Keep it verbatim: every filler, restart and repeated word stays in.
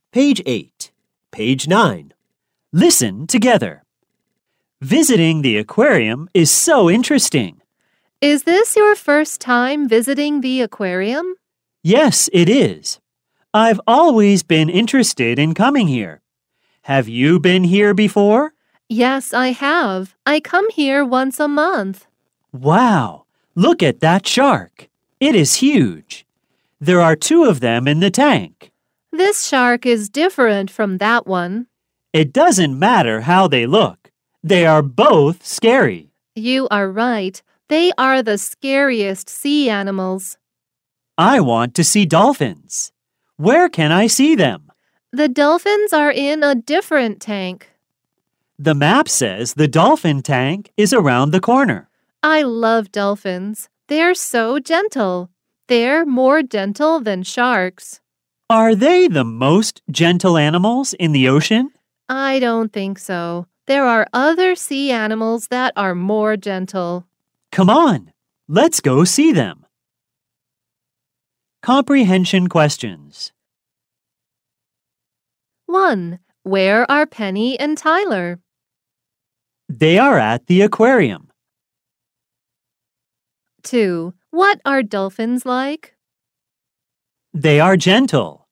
Page eight. Page nine. Listen together. Visiting the aquarium is so interesting. Is this your first time visiting the aquarium? Yes, it is. I've always been interested in coming here. Have you been here before? Yes, I have. I come here once a month. Wow! Look at that shark. It is huge. There are two of them in the tank. This shark is different from that one. It doesn't matter how they look. They are both scary. You are right. They are the scariest sea animals. I want to see dolphins. Where can I see them? The dolphins are in a different tank. The map says the dolphin tank is around the corner. I love dolphins. They're so gentle. They're more gentle than sharks. Are they the most gentle animals in the ocean? I don't think so. There are other sea animals that are more gentle. Come on, let's go see them. Comprehension questions. one. Where are Penny and Tyler? They are at the aquarium. two. What are dolphins like? They are gentle.